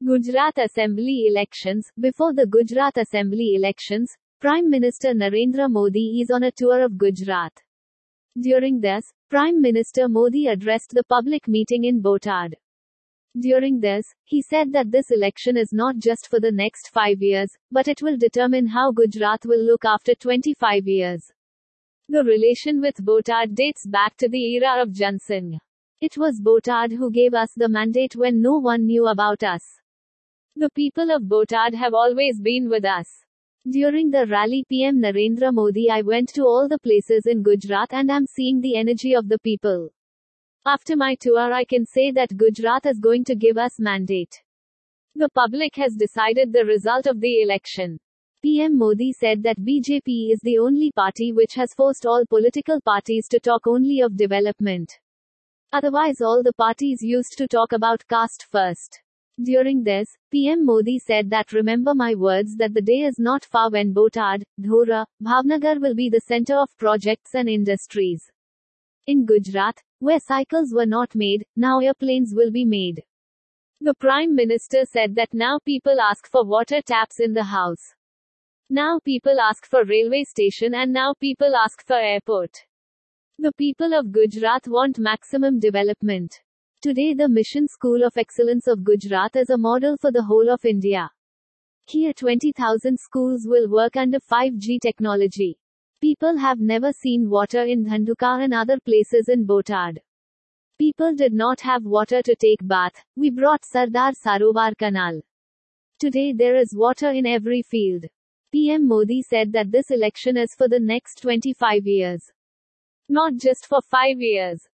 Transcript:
Gujarat Assembly elections. Before the Gujarat Assembly elections, Prime Minister Narendra Modi is on a tour of Gujarat. During this, Prime Minister Modi addressed the public meeting in Botad. During this, he said that this election is not just for the next 5 years, but it will determine how Gujarat will look after 25 years. The relation with Botad dates back to the era of Jan Singh. It was Botad who gave us the mandate when no one knew about us. The people of Botad have always been with us. During the rally PM Narendra Modi, I went to all the places in Gujarat and am seeing the energy of the people. After my tour, I can say that Gujarat is going to give us mandate. The public has decided the result of the election. PM Modi said that BJP is the only party which has forced all political parties to talk only of development. Otherwise all the parties used to talk about caste first. During this, PM Modi said that remember my words that the day is not far when Botad, Dhora, Bhavnagar will be the center of projects and industries. In Gujarat, where cycles were not made, now airplanes will be made. The Prime Minister said that now people ask for water taps in the house. Now people ask for railway station and now people ask for airport. The people of Gujarat want maximum development. Today the Mission School of Excellence of Gujarat is a model for the whole of India. Here 20,000 schools will work under 5G technology. People have never seen water in Dhandukar and other places in Botad. People did not have water to take bath. We brought Sardar Sarovar Canal. Today there is water in every field. PM Modi said that this election is for the next 25 years. Not just for 5 years.